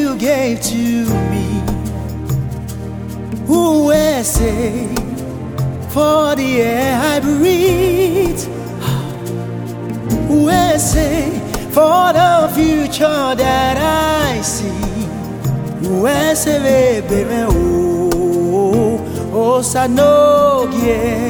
you gave to me. Who will say for the air I breathe? Who will say for the future that I see? Who will say, baby, oh, Sanogie?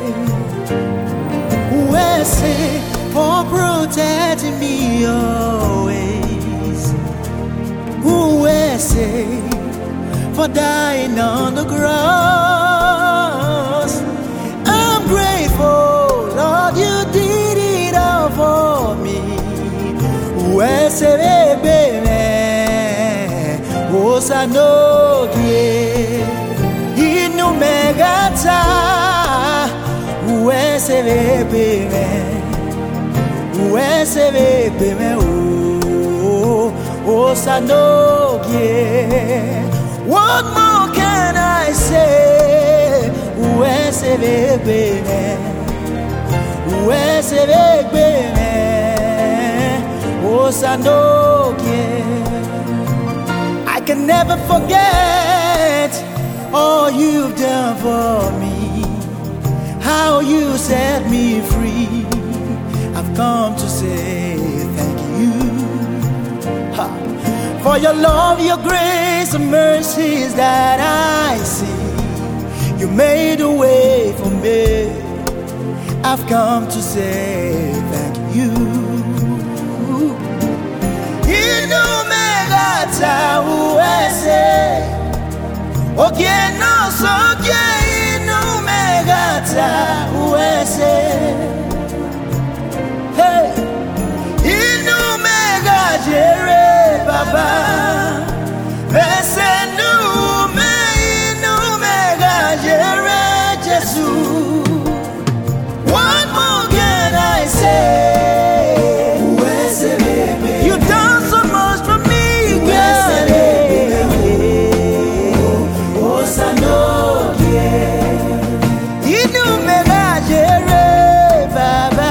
Who will say for protecting me always? Who will say for dying on the cross? I'm grateful, Lord, you did it all for me. Who will say, baby, oh, Sanogie? Inu megata. Who will say, baby, oh, Sanogie? What more can I say? Who will say, baby, oh, Sanogie? I can never forget all you've done for me, how you set me free. I've come to say thank you for your love, your grace, and mercies that I see. You made a way for me. I've come to say thank you. Inu megata uese, okie no sokie. Inu megata uese. Hey, inu megajere baba, besenu me inu megajere Jesus. What more can I say? You've done so much for me, God. Oh, Sanogie. Inu megajere baba.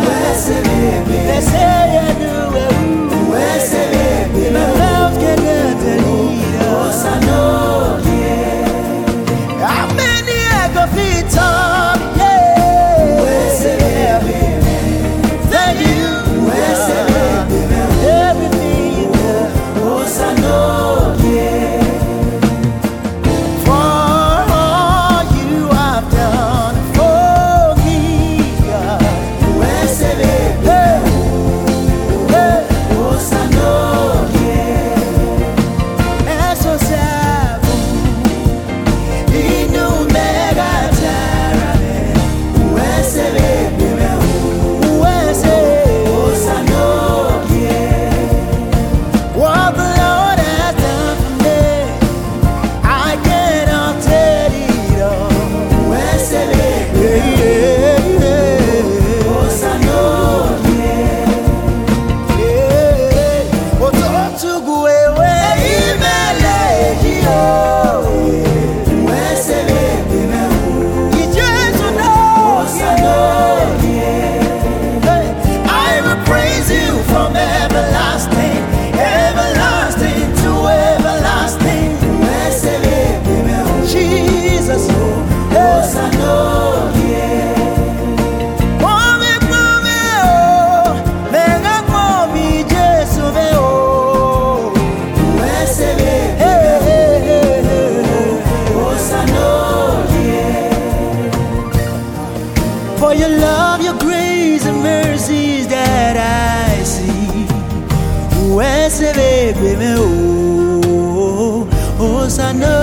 For your love, your grace, and mercies that I see. Who else, baby, oh, Sanogie?